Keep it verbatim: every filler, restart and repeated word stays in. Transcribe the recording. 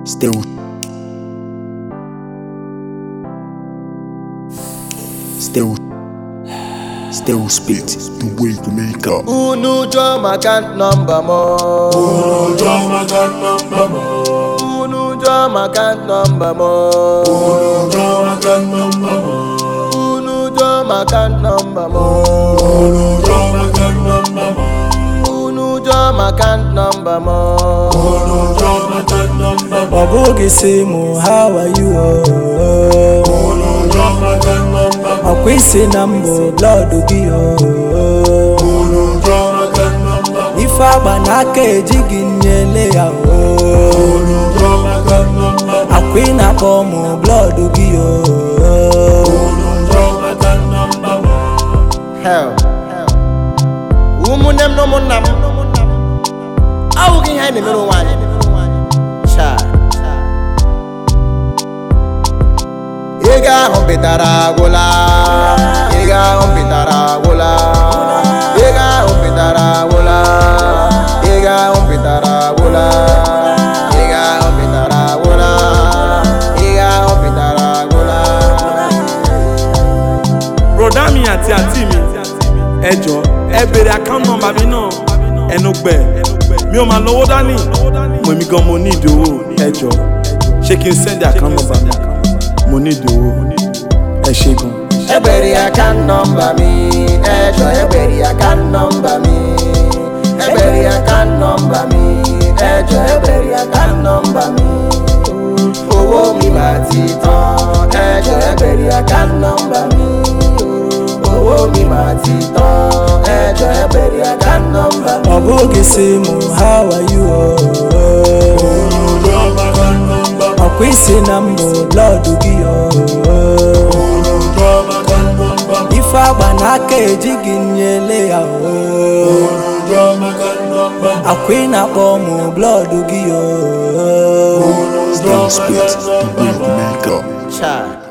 Still, still, still spit the way to make up. Who knew John McCann number more? Who knew John McCann number more? Who knew John McCann number more? Who knew John McCann number more? Who knew John McCann number more? Who knew John McCann number more? Who knew John McCann number more? Who knew John McCann number more? Obugi Simu, how are you? Oh, Who knew John McCann number more? Akwisi Nambo, blood ugi oh. Who knew John McCann number more? Ifa banake jiginyele ya Who oh. knew John McCann number more? Akwina komo, blood ugi oh. Who knew John McCann number more? Hell, woman, no more nam. How can I be no one? Ega hompitara gola, ega hompitara gola, ega hompitara gola, ega hompitara gola, ega hompitara gola, ega hompitara gola. Broda mi àti àǹtí mi, ẹ jọ̀ọ́ ẹ bèrè account number mi náà, ẹnu gbẹ, mi ò máa lówó dání, mo mi gan mo ní ìdòwò, ẹ jọ̀ọ́ ṣé kí n send account number mi, mo ní ìdòwò, ẹ ṣé gan. Ẹ bèrè account number mi, ẹ jọ̀ọ́ ẹ bèrè account number mi, ẹ bèrè account number mi, ẹ jọ̀ọ́ ẹ bèrè account number mi. Owó mi máa ti tán, ẹ jọ̀ọ́ ẹ bèrè account number mi. Owó mi máa ti tán, ẹ jọ̀ọ́ ẹ bèrè account number mi. Obugi Simu, how are you? Oh, Who knew John McCann number more? Akwisi Nambo, blood ugi oh. Who knew John McCann number more? Ifa banake jiginyele ya Who oh. knew John McCann number more? Akwina komo, blood ugi oh. Who knew Still John spit McCann the way number to more? make up. Child.